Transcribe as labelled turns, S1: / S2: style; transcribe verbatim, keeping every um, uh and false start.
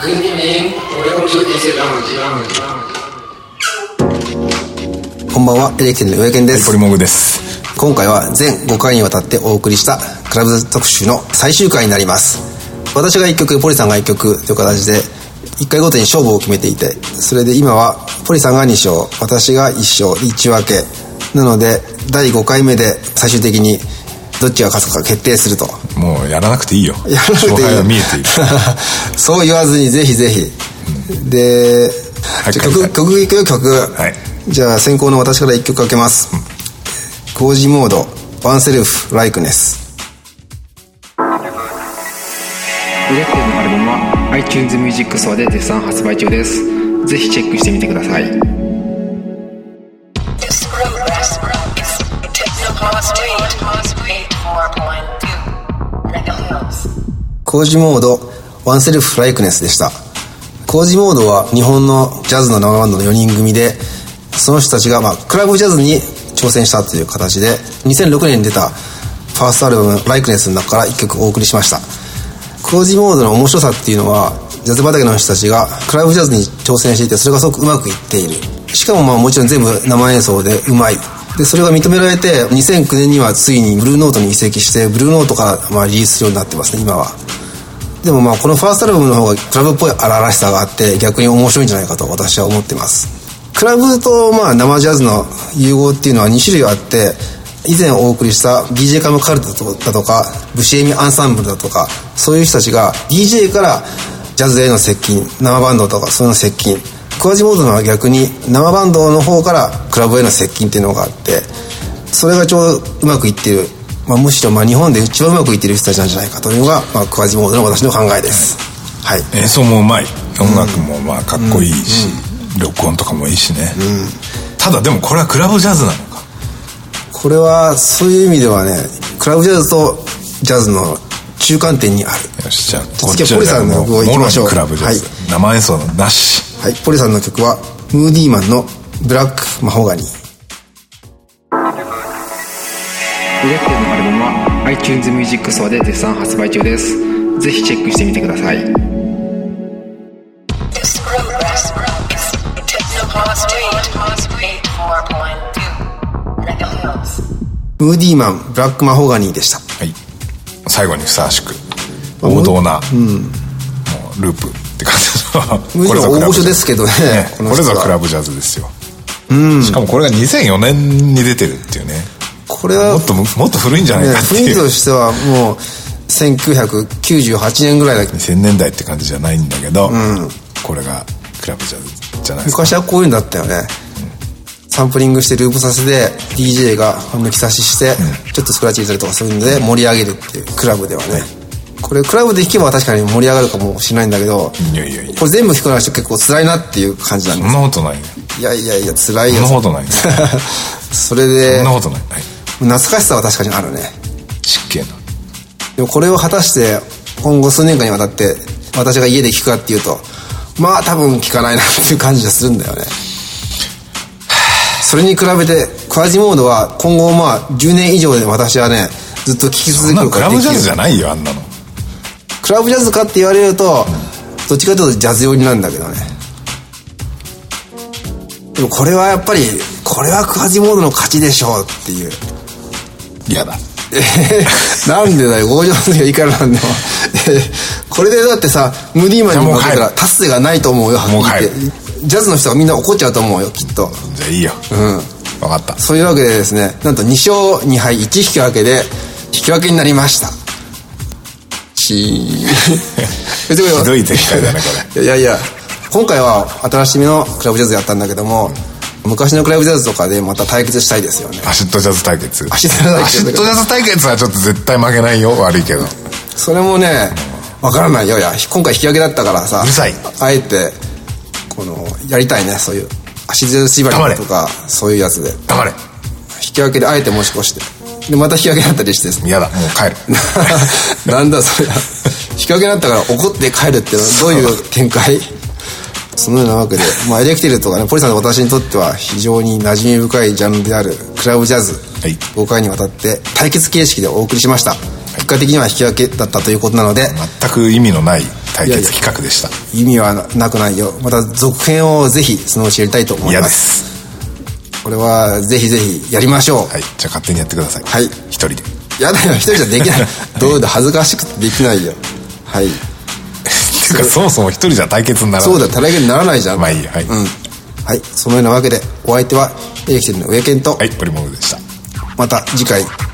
S1: Good evening. Welcome to Easy Lounge.
S2: こんばんは、エレキテルの上健です。
S3: ポリモグです。
S2: 今回は全ごかいにわたってお送りしたクラブ特集の最終回になります。私がいっきょく、ポリさんがいっきょくという形でいっかいごとに勝負を決めていて、それで今はポリさんがに勝、私がいっ勝、いち分けなので、だいごかいめで最終的にどっちが勝つか決定すると。
S3: もうやらなくていいよ。
S2: やらなくていい。
S3: 勝敗は見えている。
S2: そう言わずにぜひぜひ、うん、で、はい、曲曲いくよ曲、はい、じゃあ先行の私からいっきょくかけます。コージモードワンセルフライクネス。
S4: エレキテルのアルバムは iTunes Music Store で絶賛発売中です。ぜひチェックしてみてください。
S2: コージモードワンセルフライクネスでした。コージモードは日本のジャズの生バンドのよにん組で、その人たちがまあクラブジャズに挑戦したという形でにせんろくねんに出たファーストアルバムライクネスの中からいっきょくお送りしました。コージモードの面白さっていうのは、ジャズ畑の人たちがクラブジャズに挑戦していて、それがすごくうまくいっている。しかもまあもちろん全部生演奏でうまい。でそれが認められて、にせんきゅうねんにはついにブルーノートに移籍して、ブルーノートからまあリリースするようになってますね、今は。でもまあこのファーストアルバムの方がクラブっぽい荒々しさがあって、逆に面白いんじゃないかと私は思ってます。クラブとまあ生ジャズの融合っていうのはにしゅるいあって、以前お送りした ディージェー カムカルトだとかブシエミアンサンブルだとか、そういう人たちが ディージェー からジャズへの接近、生バンドとかそういうの接近、クワジモードのは逆に生バンドの方からクラブへの接近っていうのがあって、それがちょうどうまくいっている、まあ、むしろまあ日本で一番うまくいっている人たちなんじゃないかというのが、まあ、クワジモードの私の考えです、はい、
S3: 演奏もうまい、音楽もまあかっこいいし、うん、録音とかもいいしね、うん、ただでもこれはクラブジャズなのか。
S2: これはそういう意味ではね、クラブジャズとジャズの中間点にある。
S3: よし、じゃあ
S2: 次はポリさんの曲をいきましょう。
S3: クラブジャズ、はい、生演奏のなし。
S2: はい、ポリさんの曲はムーディーマンのブラックマホガニー。
S4: エレキテルのアルバムは iTunes Music Store で絶賛発売中です。ぜひチェックしてみてください。
S2: ムーディーマンブラックマホガニーでした。
S3: はい、最後にふさわしく王道な、うん、もうループって感じの
S2: ムーディーマン大御所ですけどね、
S3: ね、こ, これぞクラブジャズですよ、うん、しかもこれがにせんよねんに出てるっていうね。これはもっともっと古いんじゃないかっていう、
S2: ね、雰囲気としてはもうせんきゅうひゃくきゅうじゅうはちねんぐらいだけど
S3: にせんねんだいって感じじゃないんだけど、うん、これがクラブジャズじゃないですか。
S2: 昔はこういうんだったよね、サンプリングしてループさせて ディージェー が抜き差しして、うん、ちょっとスクラッチ入れたりとかそういうので盛り上げるっていう、クラブではね。これクラブで弾けば確かに盛り上がるかもしれないんだけど、
S3: いやいやいや、
S2: これ全部弾くのは結構辛いなっていう感じなんです。
S3: そんなことないね。
S2: いやいやいや辛いよ。
S3: そんなことないね。
S2: それで
S3: そんなことない、はい、
S2: 懐かしさは確かにあるね。
S3: 失敬な。
S2: でもこれを果たして今後数年間にわたって私が家で弾くかっていうと、まあ多分弾かないなっていう感じがするんだよね。それに比べてクワジモードは今後まあじゅうねん以上で私はねずっと聴き続けることができる。
S3: クラブジャズじゃないよあんなの。
S2: クラブジャズかって言われると、うん、どっちかというとジャズ寄りなんだけどね。でもこれはやっぱりこれはクワジモードの勝ちでしょうっていう。
S3: 嫌だ。
S2: なんでだよ、強情のいいからなんだよ。これでだってさ、ムーディーマンに負けたら達成がないと思うよ。
S3: もう帰る。
S2: ジャズの人はみんな怒っちゃうと思うよ、きっと。
S3: じゃあいいよ。うん。分かった。
S2: そういうわけでですね、なんとに勝に敗いち引き分けで引き分けになりました。チーン。
S3: ひどい展開だねこれ。
S2: いやいや、今回は新しめのクラブジャズやったんだけども、昔のクラブジャズとかでまた対決したいですよね。
S3: アシッドジャズ対決。
S2: アシッドジャズ対決。
S3: アシッドジャズ対決はちょっと絶対負けないよ、悪いけど。
S2: それもね、わからないよ。いや、今回引き分けだったからさ、
S3: うるさい。
S2: あえてこのやりたいね、そういうアシッドジャズ縛りとかそういうやつで。
S3: 黙れ。
S2: 引き分けであえて持ち越して、でまた引き分けになったりしてですね。
S3: 嫌だ、もう帰る。
S2: なんだそれ。引き分けになったから怒って帰るっていうのはどういう展開？そのようなわけで、まあ、エレキテルとかね、ポリさんの私にとっては非常に馴染み深いジャンルであるクラブジャズ、はい、ごかいにわたって対決形式でお送りしました。結果的には引き分けだったということなので、
S3: 全く意味のない対決企画でした。
S2: いやいや意味はなくないよ。また続編をぜひそのうちやりたいと思います。
S3: 嫌です。
S2: これはぜひぜひやりましょう。
S3: はい、じゃあ勝手にやってください。
S2: はい、
S3: 一人で。
S2: やだよ、一人じゃできないどうだ、恥ずかしくてできないよ。はい。
S3: てかそもそも一人じゃ対決にならない。
S2: そうだ、対決にならないじゃん。
S3: まあいいや、はい、うん、
S2: はい、そのようなわけでお相手はエレキテルの上健と、
S3: はい、ポリモルでした。
S2: また次回